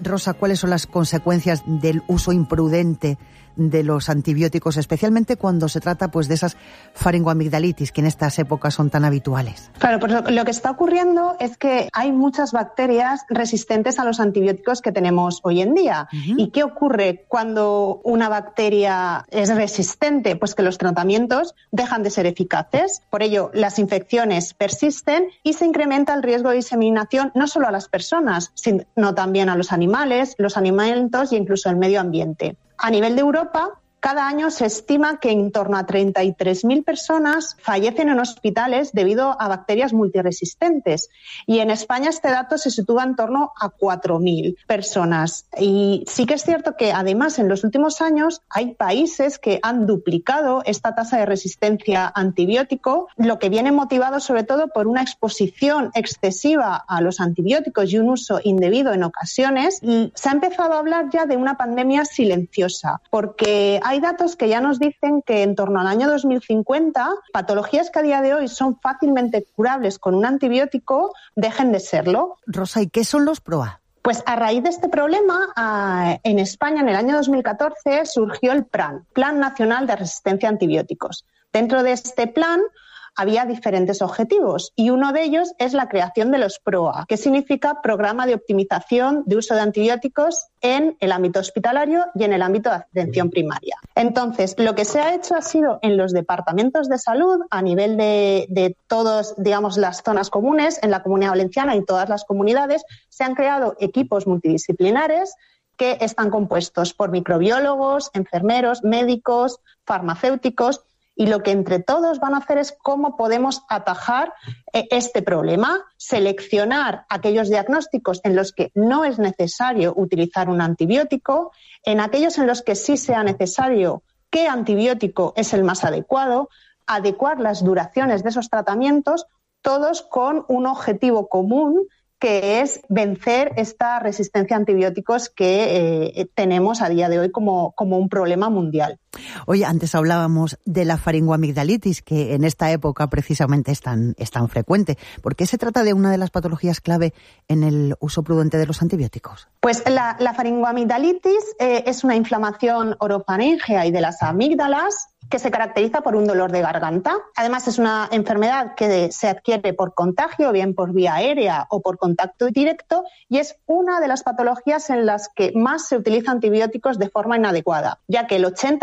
Rosa, ¿cuáles son las consecuencias del uso imprudente de los antibióticos, especialmente cuando se trata pues de esas faringoamigdalitis que en estas épocas son tan habituales? Claro, pues lo que está ocurriendo es que hay muchas bacterias resistentes a los antibióticos que tenemos hoy en día. ¿Y qué ocurre cuando una bacteria es resistente? Pues que los tratamientos dejan de ser eficaces. Por ello, las infecciones persisten y se incrementa el riesgo de diseminación no solo a las personas, sino también a los animales, los alimentos e incluso el medio ambiente. A nivel de Europa, cada año se estima que en torno a 33.000 personas fallecen en hospitales debido a bacterias multiresistentes. Y en España este dato se sitúa en torno a 4.000 personas. Y sí que es cierto que además en los últimos años hay países que han duplicado esta tasa de resistencia a antibiótico, lo que viene motivado sobre todo por una exposición excesiva a los antibióticos y un uso indebido en ocasiones. Y se ha empezado a hablar ya de una pandemia silenciosa, porque hay datos que ya nos dicen que en torno al año 2050, patologías que a día de hoy son fácilmente curables con un antibiótico dejen de serlo. Rosa, ¿y qué son los PROA? Pues a raíz de este problema, en España en el año 2014 surgió el Plan Nacional de Resistencia a Antibióticos. Dentro de este plan había diferentes objetivos y uno de ellos es la creación de los PROA, que significa Programa de Optimización de Uso de Antibióticos en el ámbito hospitalario y en el ámbito de atención primaria. Entonces, lo que se ha hecho ha sido en los departamentos de salud, a nivel de todas, digamos, las zonas comunes, en la Comunidad Valenciana y todas las comunidades, se han creado equipos multidisciplinares que están compuestos por microbiólogos, enfermeros, médicos, farmacéuticos. Y lo que entre todos van a hacer es cómo podemos atajar este problema, seleccionar aquellos diagnósticos en los que no es necesario utilizar un antibiótico, en aquellos en los que sí sea necesario qué antibiótico es el más adecuado, adecuar las duraciones de esos tratamientos, todos con un objetivo común, que es vencer esta resistencia a antibióticos que tenemos a día de hoy como un problema mundial. Oye, antes hablábamos de la faringoamigdalitis, que en esta época precisamente es tan frecuente. ¿Por qué se trata de una de las patologías clave en el uso prudente de los antibióticos? Pues la faringoamigdalitis es una inflamación orofaríngea y de las amígdalas que se caracteriza por un dolor de garganta. Además, es una enfermedad que se adquiere por contagio, bien por vía aérea o por contacto directo, y es una de las patologías en las que más se utilizan antibióticos de forma inadecuada, ya que el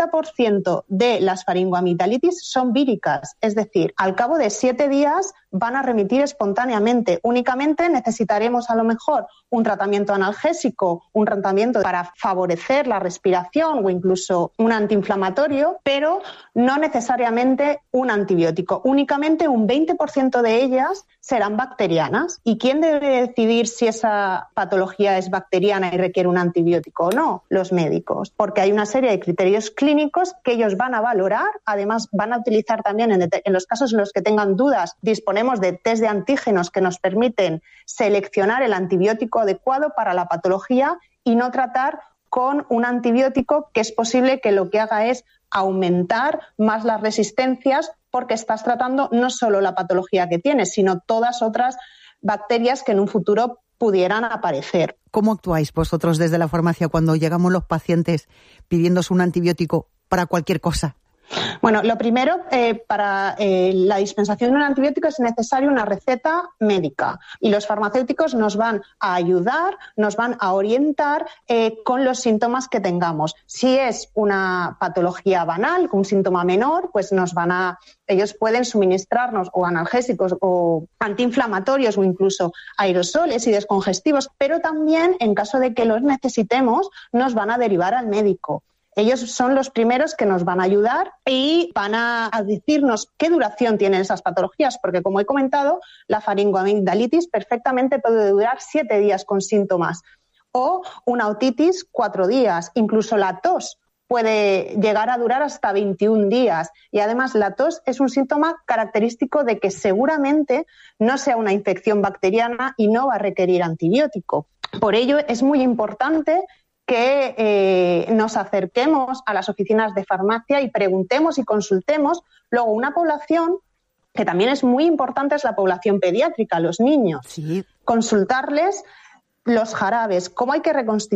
80% de las faringoamigdalitis son víricas, es decir, al cabo de 7 días van a remitir espontáneamente. Únicamente necesitaremos a lo mejor un tratamiento analgésico, un tratamiento para favorecer la respiración o incluso un antiinflamatorio, pero no necesariamente un antibiótico. Únicamente un 20% de ellas serán bacterianas. ¿Y quién debe decidir si esa patología es bacteriana y requiere un antibiótico o no? Los médicos, porque hay una serie de criterios clínicos que ellos van a valorar. Además, van a utilizar también en los casos en los que tengan dudas, disponemos de test de antígenos que nos permiten seleccionar el antibiótico adecuado para la patología y no tratar con un antibiótico que es posible que lo que haga es aumentar más las resistencias, porque estás tratando no solo la patología que tienes, sino todas otras bacterias que en un futuro pudieran aparecer. ¿Cómo actuáis vosotros desde la farmacia cuando llegamos los pacientes pidiéndose un antibiótico para cualquier cosa? Bueno, lo primero, para la dispensación de un antibiótico es necesaria una receta médica y los farmacéuticos nos van a ayudar, nos van a orientar con los síntomas que tengamos. Si es una patología banal, un síntoma menor, pues ellos pueden suministrarnos o analgésicos o antiinflamatorios o incluso aerosoles y descongestivos, pero también en caso de que los necesitemos nos van a derivar al médico. Ellos son los primeros que nos van a ayudar y van a decirnos qué duración tienen esas patologías, porque como he comentado, la faringoamigdalitis perfectamente puede durar 7 días con síntomas o una otitis 4 días, incluso la tos puede llegar a durar hasta 21 días. Y además la tos es un síntoma característico de que seguramente no sea una infección bacteriana y no va a requerir antibiótico. Por ello es muy importante que nos acerquemos a las oficinas de farmacia y preguntemos y consultemos. Luego, una población que también es muy importante es la población pediátrica, los niños. Sí. Consultarles los jarabes, cómo hay que reconstituir